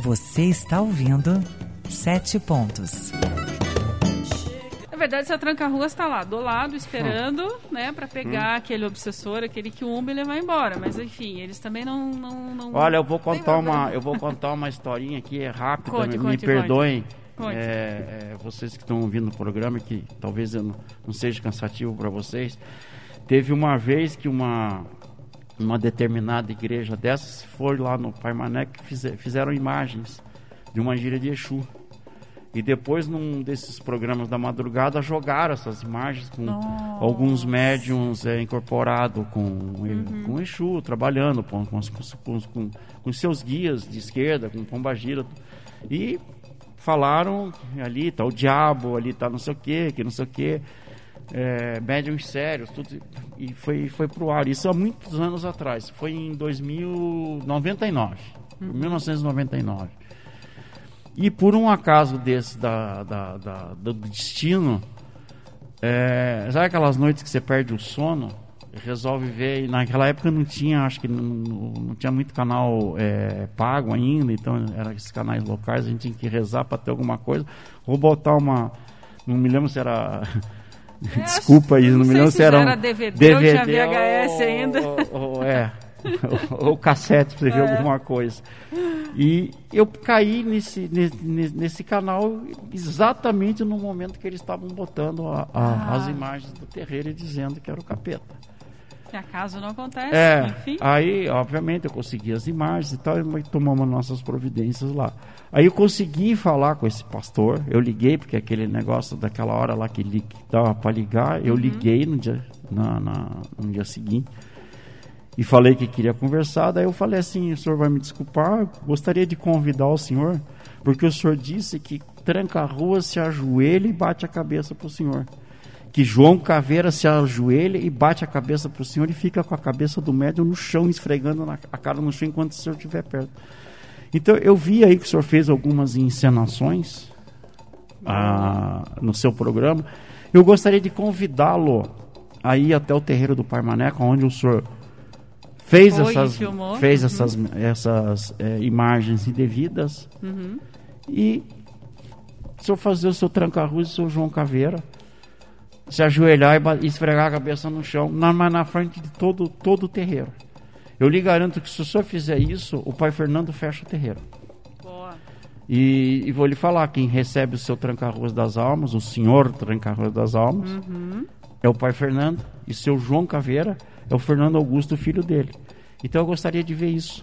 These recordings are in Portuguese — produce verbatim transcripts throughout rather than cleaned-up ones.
Você está ouvindo Sete Pontos. Na verdade, essa tranca-ruas está lá, do lado, esperando, hum. né, para pegar hum. aquele obsessor, aquele quiumba e levar embora. Mas, enfim, eles também não... não, não Olha, eu vou contar uma, eu vou contar uma historinha aqui, é rápida, conte, me, conte, me perdoem. Conte. É, é, vocês que estão ouvindo o programa, que talvez eu não, não seja cansativo para vocês. Teve uma vez que uma, uma determinada igreja dessas foi lá no Parmané que fizer, fizeram imagens de uma gira de Exu. E depois, num desses programas da madrugada, jogaram essas imagens com Nossa. alguns médiums é, incorporados com, uhum. com Exu, trabalhando com, com, com, com, com seus guias de esquerda, com pombagira. E falaram, ali está o diabo, ali está não sei o quê, que não sei o quê. É, médiums sérios, tudo. E foi, foi pro ar. Isso há muitos anos atrás. Foi em dois mil e noventa e nove. Uhum. mil novecentos e noventa e nove. E por um acaso desse da, da, da, do destino, é, sabe aquelas noites que você perde o sono, resolve ver, e naquela época não tinha, acho que não, não tinha muito canal é, pago ainda, então eram esses canais locais, a gente tinha que rezar para ter alguma coisa. Vou botar uma, não me lembro se era... É, Desculpa aí, não, não me lembro se, se era, era um D V D, D V D ou tinha V H S ou, ainda. Ou, ou, é, ou, ou cassete para ver é. alguma coisa. E eu caí nesse, nesse, nesse canal exatamente no momento que eles estavam botando a, a, ah. as imagens do terreiro e dizendo que era o capeta. Que acaso não acontece, é, enfim. Aí, obviamente, eu consegui as imagens e tal, e tomamos nossas providências lá. Aí eu consegui falar com esse pastor, eu liguei, porque aquele negócio daquela hora lá que, li, que dava para ligar, eu uhum. liguei no dia, na, na, no dia seguinte. E falei que queria conversar, daí eu falei assim, o senhor vai me desculpar, gostaria de convidar o senhor, porque o senhor disse que tranca-rua se ajoelha e bate a cabeça pro senhor. Que João Caveira se ajoelha e bate a cabeça pro senhor e fica com a cabeça do médium no chão, esfregando na, a cara no chão enquanto o senhor estiver perto. Então eu vi aí que o senhor fez algumas encenações ah, no seu programa. Eu gostaria de convidá-lo a ir até o terreiro do Parmaneca, onde o senhor... Fez Foi, essas, fez uhum. essas, essas é, imagens indevidas uhum. e se eu fazer o seu tranca-rua, o seu João Caveira, se ajoelhar e esfregar a cabeça no chão, na, na frente de todo, todo o terreiro. Eu lhe garanto que se o senhor fizer isso, o pai Fernando fecha o terreiro. Boa. E, e vou lhe falar, quem recebe o seu tranca-ruas das almas, o senhor tranca-ruas das almas, uhum. é o pai Fernando, e seu João Caveira é o Fernando Augusto, filho dele. Então eu gostaria de ver isso.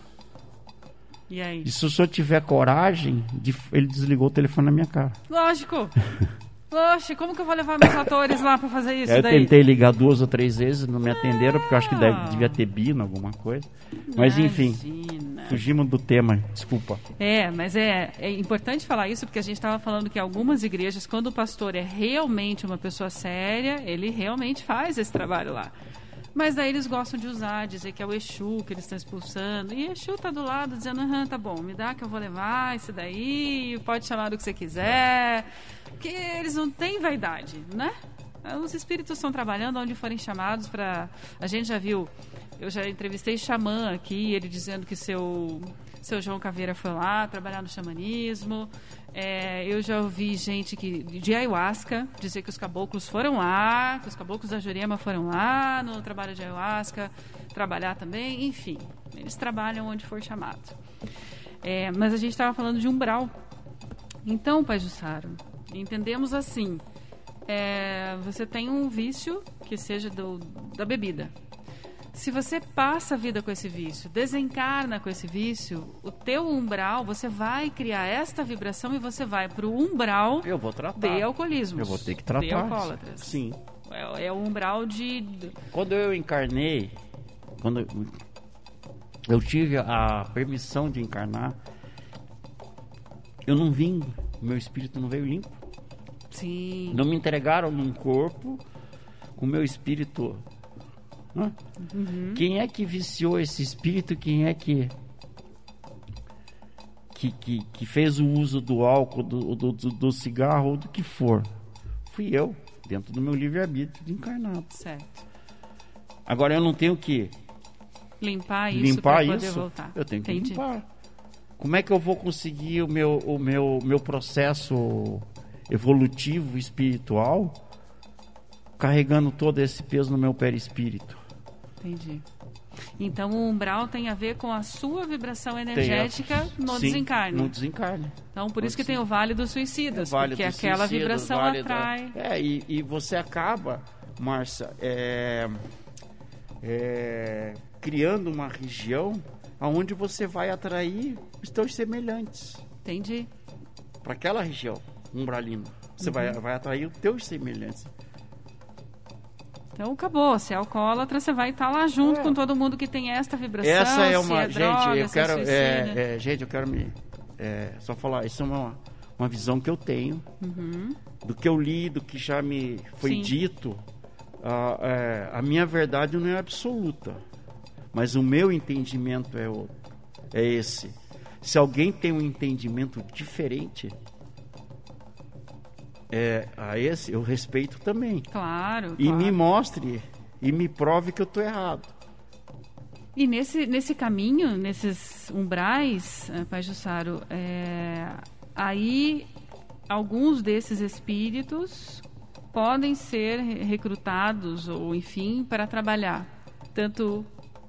E aí? E se o senhor tiver coragem, de... ele desligou o telefone na minha cara. Lógico. Lógico. Como que eu vou levar meus atores lá para fazer isso é, eu daí? tentei ligar duas ou três vezes, não me atenderam, porque eu acho que deve, devia ter bino, alguma coisa. Mas Imagina. enfim, fugimos do tema, desculpa. É, mas é, é importante falar isso, porque a gente estava falando que algumas igrejas, quando o pastor é realmente uma pessoa séria, ele realmente faz esse trabalho lá. Mas daí eles gostam de usar, dizer que é o Exu que eles estão expulsando. E Exu tá do lado dizendo, aham, tá bom, me dá que eu vou levar isso daí, pode chamar do que você quiser. Porque eles não têm vaidade, né? Os espíritos estão trabalhando onde forem chamados para... A gente já viu, eu já entrevistei xamã aqui, ele dizendo que seu, seu João Caveira foi lá trabalhar no xamanismo. É, eu já ouvi gente que, de ayahuasca dizer que os caboclos foram lá, que os caboclos da Jurema foram lá no trabalho de ayahuasca trabalhar também, enfim, eles trabalham onde for chamado. É, mas a gente estava falando de umbral. Então, Pai Jussaro, entendemos assim, é, você tem um vício que seja do, da bebida. Se você passa a vida com esse vício, desencarna com esse vício, o teu umbral, você vai criar esta vibração e você vai para o umbral eu vou tratar. de alcoolismo. Eu vou ter que tratar. De alcoólatras. Sim. É, é o umbral de... Quando eu encarnei, quando eu tive a permissão de encarnar, eu não vim, meu espírito não veio limpo. Sim. Não me entregaram num corpo com meu espírito... Uhum. Quem é que viciou esse espírito? Quem é que que, que, que fez o uso do álcool, do, do, do, do cigarro ou do que for? Fui eu, dentro do meu livre-arbítrio de encarnado. Certo. Agora eu não tenho que limpar isso limpar para poder isso, voltar. Eu tenho que Entendi. limpar. como é que eu vou conseguir o meu, o meu, meu processo evolutivo, espiritual, carregando todo esse peso no meu perispírito? Entendi. Então o umbral tem a ver com a sua vibração energética a, no sim, desencarne. No desencarne. Então por isso que tem o Vale dos Suicidas, é, vale porque dos aquela suicidas, vibração vale atrai. Da, é, e, e você acaba, Márcia, é, é, criando uma região onde você vai atrair os teus semelhantes. Entendi. Para aquela região umbralina. Você uhum. vai, vai atrair os teus semelhantes. Então acabou, se é alcoólatra, você vai estar lá junto é. com todo mundo que tem esta vibração. Essa é uma. É gente, droga, eu quero. É, é, gente, eu quero me. É, só falar, isso é uma, uma visão que eu tenho, uhum. do que eu li, do que já me foi Sim. dito. A, é, a minha verdade não é absoluta, mas o meu entendimento é, o, é esse. Se alguém tem um entendimento diferente, É, a esse eu respeito também. Claro. E claro. me mostre e me prove que eu estou errado. E nesse, nesse caminho, nesses umbrais, Pai Jussaro, é, aí alguns desses espíritos podem ser recrutados, ou enfim, para trabalhar. Tanto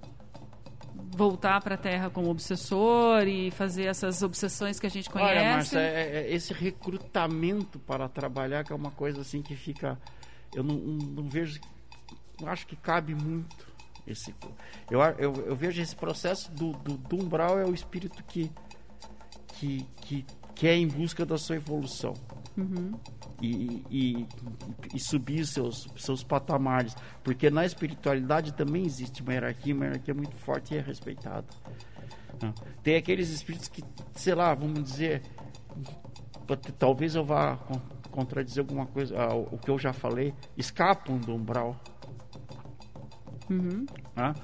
voltar para a Terra como obsessor e fazer essas obsessões que a gente conhece. Olha, Márcia, é, é esse recrutamento para trabalhar que é uma coisa assim que fica... Eu não, não, não vejo... Não acho que cabe muito. Esse, eu, eu, eu vejo esse processo do, do, do umbral é o espírito que, que, que, que é em busca da sua evolução. Uhum. E, e, e subir seus, seus patamares, porque na espiritualidade também existe uma hierarquia, uma hierarquia muito forte e é respeitada. Tem aqueles espíritos que, sei lá, vamos dizer, talvez eu vá contradizer alguma coisa, o que eu já falei, escapam do umbral. Uhum. Ah?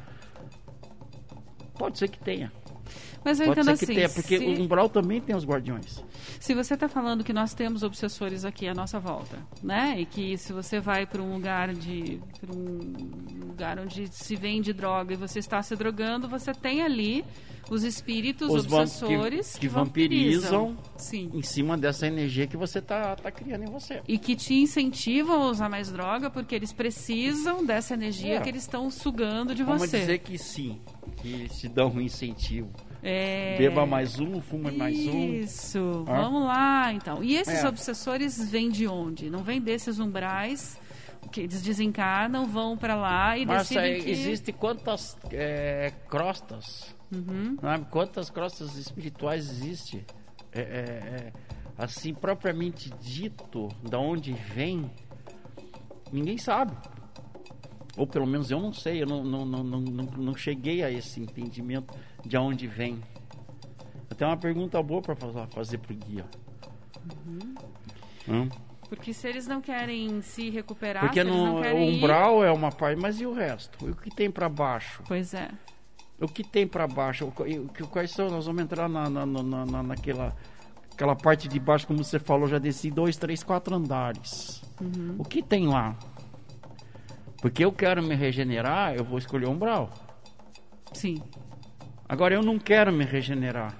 Pode ser que tenha. Mas eu Pode entendo ser que assim, tenha, porque se... o umbral também tem os guardiões. Se você está falando que nós temos obsessores aqui à nossa volta, né? E que se você vai para um lugar de, para um lugar onde se vende droga e você está se drogando, você tem ali os espíritos os obsessores que, que, que vampirizam, vampirizam Sim. em cima dessa energia que você está tá criando em você. E que te incentivam a usar mais droga porque eles precisam dessa energia é. que eles estão sugando de Vamos você. Vamos dizer que sim, que te dão um incentivo. É... Beba mais um, fuma mais um. Isso, ah. vamos lá então. E esses é. obsessores vêm de onde? Não vêm desses umbrais que eles desencarnam, vão para lá e Mas decidem que... existe quantas é, crostas, uhum. sabe? Quantas crostas espirituais existem? É, é, é, assim, propriamente dito, da onde vem, ninguém sabe. Ou pelo menos eu não sei, eu não, não, não, não, não cheguei a esse entendimento de onde vem. Até uma pergunta boa para fazer para o guia. Uhum. Hum? Porque se eles não querem se recuperar, porque se eles no, não querem o umbral ir... é uma parte, mas e o resto? O que tem para baixo? Pois é. O que tem para baixo? O, o, quais são? Nós vamos entrar na, na, na, na, naquela aquela parte de baixo, como você falou, já desci dois, três, quatro andares. Uhum. O que tem lá? Porque eu quero me regenerar, eu vou escolher o umbral. Sim. Agora, eu não quero me regenerar.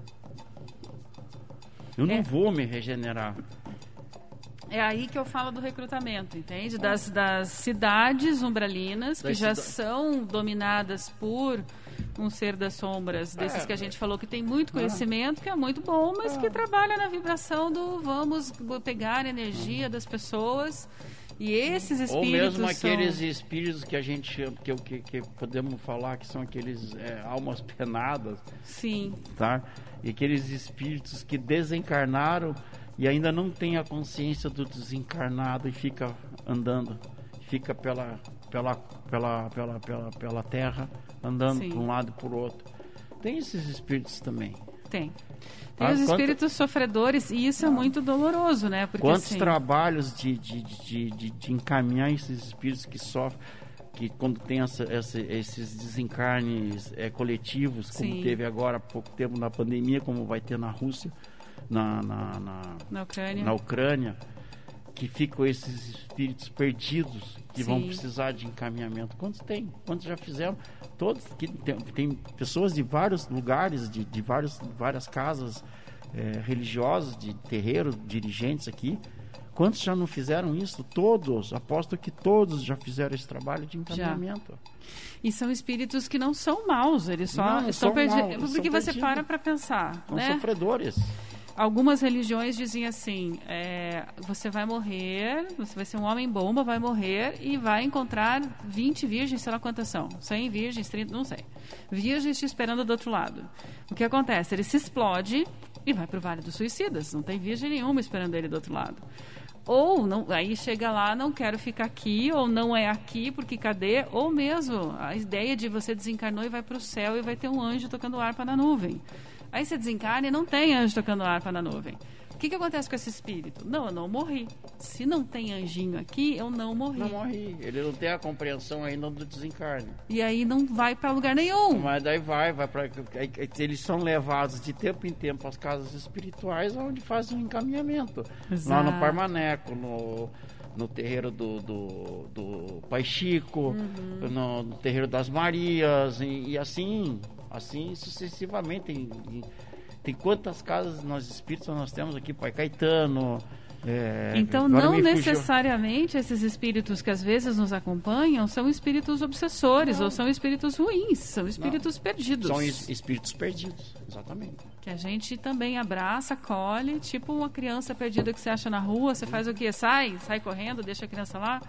Eu não é. vou me regenerar. É aí que eu falo do recrutamento, entende? Das, das cidades umbralinas, das que já cida... são dominadas por um ser das sombras, desses é. que a gente falou que tem muito conhecimento, que é muito bom, mas que trabalha na vibração do vamos pegar a energia das pessoas. E esses espíritos ou mesmo aqueles são... espíritos que a gente chama, que, que, que podemos falar que são aqueles é, almas penadas. Sim. Tá? E aqueles espíritos que desencarnaram e ainda não têm a consciência do desencarnado e fica andando, fica pela, pela, pela, pela, pela, pela terra, andando de um lado e por outro. Tem esses espíritos também. Tem. Tem ah, os espíritos quanto... sofredores, e isso é muito doloroso, né? Porque, quantos assim... trabalhos de, de, de, de, de encaminhar esses espíritos que sofrem, que quando tem essa, essa, esses desencarnes é, coletivos, como Sim. teve agora há pouco tempo na pandemia, como vai ter na Rússia, na, na, na, na, Ucrânia. na Ucrânia, que ficam esses espíritos perdidos, que Sim. vão precisar de encaminhamento. Quantos tem? Quantos já fizeram? Todos, que tem, tem pessoas de vários lugares, de, de vários, várias casas é, religiosas, de terreiros, dirigentes aqui. Quantos já não fizeram isso? Todos, aposto que todos já fizeram esse trabalho de encaminhamento. Já. E são espíritos que não são maus, eles só não, estão perdidos. Porque você perdidos. para para pensar, São né? sofredores. Algumas religiões dizem assim, é, você vai morrer, você vai ser um homem-bomba, vai morrer e vai encontrar vinte virgens, sei lá quantas são, cem virgens, trinta, não sei. Virgens te esperando do outro lado. O que acontece? Ele se explode e vai para o Vale dos Suicidas, não tem virgem nenhuma esperando ele do outro lado. Ou não, aí chega lá, não quero ficar aqui, ou não é aqui, porque cadê? Ou mesmo a ideia de você desencarnou e vai para o céu e vai ter um anjo tocando harpa na nuvem. Aí você desencarna e não tem anjo tocando harpa na nuvem. O que, que acontece com esse espírito? Não, eu não morri. Se não tem anjinho aqui, eu não morri. Não morri. Ele não tem a compreensão ainda do desencarne. E aí não vai para lugar nenhum. Mas daí vai, vai para. Eles são levados de tempo em tempo às casas espirituais, onde fazem um encaminhamento. Exato. Lá no Parmaneco, no, no terreiro do, do, do Pai Chico, uhum. no, no terreiro das Marias, e, e assim, assim sucessivamente. Tem, tem quantas casas nós espíritos nós temos aqui, Pai Caetano. É, então não necessariamente fugiu. Esses espíritos que às vezes nos acompanham são espíritos obsessores, não. Ou são espíritos ruins, são espíritos não. perdidos. São espíritos perdidos, exatamente. Que a gente também abraça, acolhe, tipo uma criança perdida que você acha na rua, você faz o quê? Sai, sai correndo, deixa a criança lá.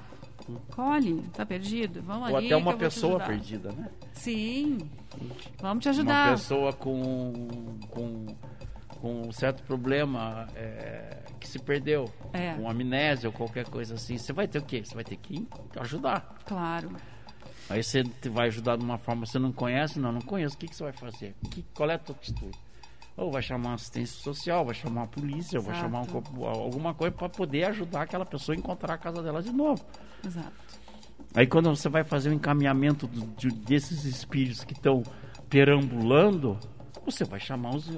Colhe, tá perdido, vamos Ou ali. Ou até uma pessoa perdida, né? Sim, vamos te ajudar. Uma pessoa com, com, com um certo problema é, que se perdeu, é. com amnésia ou qualquer coisa assim. Você vai ter o quê? Você vai ter que ajudar. Claro. Aí você vai ajudar de uma forma que você não conhece. Não, não conheço. O que, que você vai fazer? Que, qual é a tua atitude? Ou vai chamar uma assistência social, vai chamar a polícia, ou vai chamar um, alguma coisa para poder ajudar aquela pessoa a encontrar a casa dela de novo. Exato. Aí quando você vai fazer o encaminhamento do, de, desses espíritos que estão perambulando, você vai chamar os,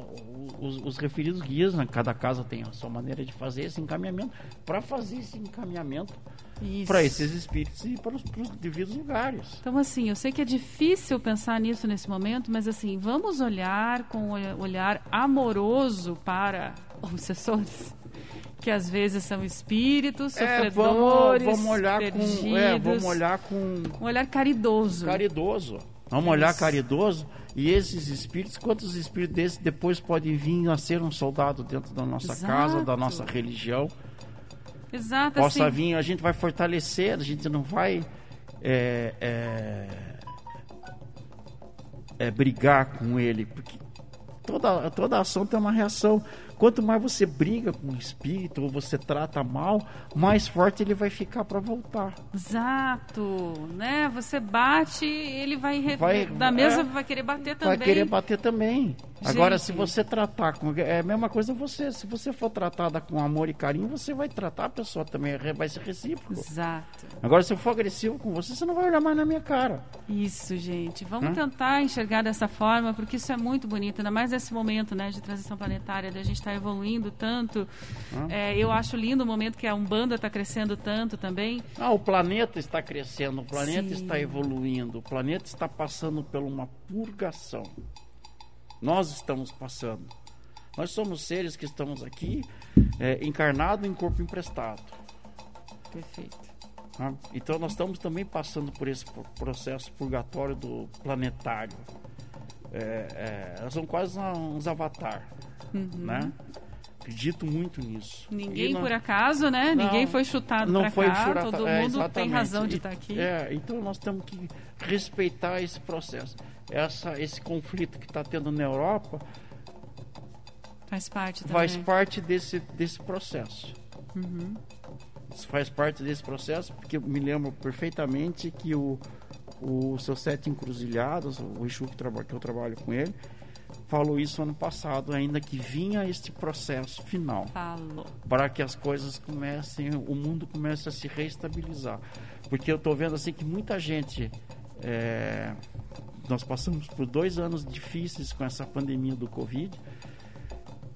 os, os referidos guias, né? Cada casa tem a sua maneira de fazer esse encaminhamento, para fazer esse encaminhamento para esses espíritos e para os, para os devidos lugares. Então, assim, eu sei que é difícil pensar nisso nesse momento, mas assim, vamos olhar com um olhar amoroso para obsessores, que às vezes são espíritos, sofredores, é, vamos, vamos olhar perdidos, com, é, vamos olhar com um olhar caridoso. Caridoso. Vamos olhar caridoso. E esses espíritos, quantos espíritos desses depois podem vir a ser um soldado dentro da nossa Exato. casa, da nossa religião? Exato. Possa assim. vir, a gente vai fortalecer, a gente não vai é, é, é, brigar com ele, porque toda, toda ação tem uma reação. Quanto mais você briga com o espírito ou você trata mal, mais forte ele vai ficar para voltar. Exato, né? Você bate, ele vai, re... vai da mesa é, vai querer bater também. Vai querer bater também. Gente. Agora, se você tratar com é a mesma coisa você, se você for tratada com amor e carinho, você vai tratar a pessoa também, vai ser recíproco. Exato. Agora, se eu for agressivo com você, você não vai olhar mais na minha cara. Isso, gente. Vamos Hã? tentar enxergar dessa forma, porque isso é muito bonito, ainda mais nesse momento, né, de transição planetária, da gente estar tá evoluindo tanto. É, eu acho lindo o momento que a Umbanda está crescendo tanto também. Ah, o planeta está crescendo, o planeta Sim. está evoluindo, o planeta está passando por uma purgação. Nós estamos passando. Nós somos seres que estamos aqui é, encarnados em corpo emprestado. Perfeito. Ah, então nós estamos também passando por esse processo purgatório do planetário. É, é, nós somos quase uns avatar, uhum. né? Acredito muito nisso. Ninguém nós... por acaso, né? Não, Ninguém foi chutado para cá. Churata... Todo é, mundo tem razão de estar aqui. É, então nós temos que respeitar esse processo. Essa, esse conflito que está tendo na Europa faz parte também. Faz parte desse, desse processo. Uhum. Isso faz parte desse processo, porque eu me lembro perfeitamente que o, o seu Sete Encruzilhadas, o Exu que, traba, que eu trabalho com ele, falou isso ano passado, ainda que vinha este processo final. Falou. Para que as coisas comecem, o mundo comece a se reestabilizar. Porque eu estou vendo assim que muita gente... É, nós passamos por dois anos difíceis com essa pandemia do Covid.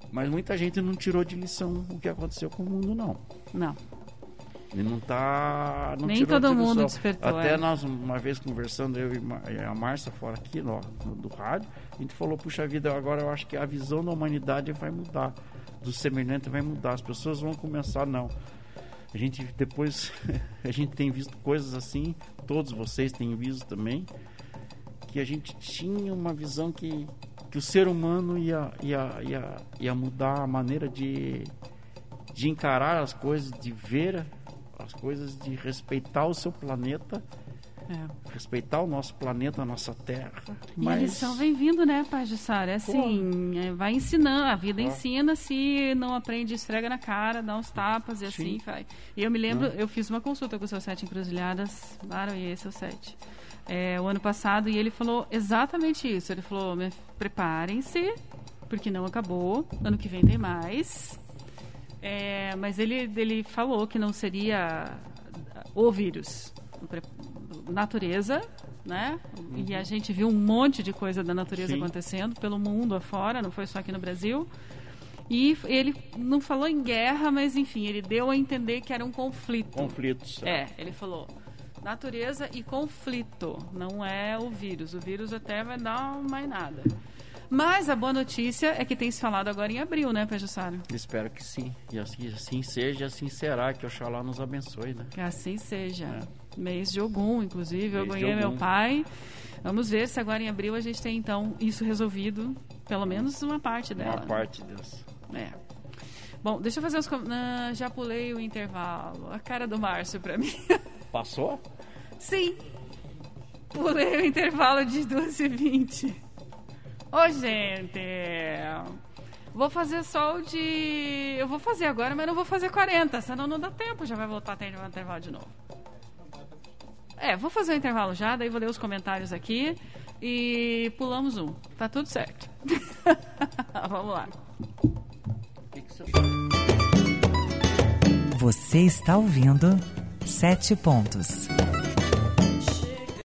Mas muita gente não tirou de lição o que aconteceu com o mundo, não. Não. Ele não tá... Não Nem tirou todo de mundo lição. despertou. Até é. nós, uma vez conversando, eu e a Márcia fora aqui, no, do rádio, a gente falou, puxa vida, agora eu acho que a visão da humanidade vai mudar. Do semelhante vai mudar. As pessoas vão começar, não. A gente depois, a gente tem visto coisas assim, todos vocês têm visto também, que a gente tinha uma visão que, que o ser humano ia, ia, ia, ia mudar a maneira de, de encarar as coisas, de ver as coisas, de respeitar o seu planeta, é. respeitar o nosso planeta, a nossa terra. E mas... a lição vem vindo, né, Pai Jussara? É assim, é, vai ensinando, a vida Pô. ensina, se não aprende, esfrega na cara, dá uns tapas e assim vai. E eu me lembro, não. eu fiz uma consulta com o seu Sete Encruzilhadas, claro, e esse é o Sete. É, o ano passado, e ele falou exatamente isso. Ele falou, preparem-se, porque não acabou, ano que vem tem mais. É, mas ele, ele falou que não seria o vírus, natureza, né? Uhum. E a gente viu um monte de coisa da natureza Sim. acontecendo pelo mundo afora, não foi só aqui no Brasil. E ele não falou em guerra, mas enfim, ele deu a entender que era um conflito. Conflitos. É, ele falou natureza e conflito, não é o vírus. O vírus até vai dar mais nada. Mas a boa notícia é que tem se falado agora em abril, né, Pai Jussara? Espero que sim. E assim, assim seja, assim será. Que Oxalá nos abençoe, né? Que assim seja. É. Mês de Ogum, inclusive. Mês eu ganhei meu pai. Vamos ver se agora em abril a gente tem, então, isso resolvido. Pelo menos uma parte dela. Uma parte dessa. É. Bom, deixa eu fazer uns... Ah, já pulei o intervalo. A cara do Márcio pra mim. Passou? Sim. Pulei o intervalo de duas e vinte. Ô, gente, vou fazer só o de... Eu vou fazer agora, mas não vou fazer quarenta, senão não dá tempo, já vai voltar a ter um intervalo de novo. É, vou fazer o intervalo já, daí vou ler os comentários aqui e pulamos um. Tá tudo certo. Vamos lá. Você está ouvindo Sete Pontos.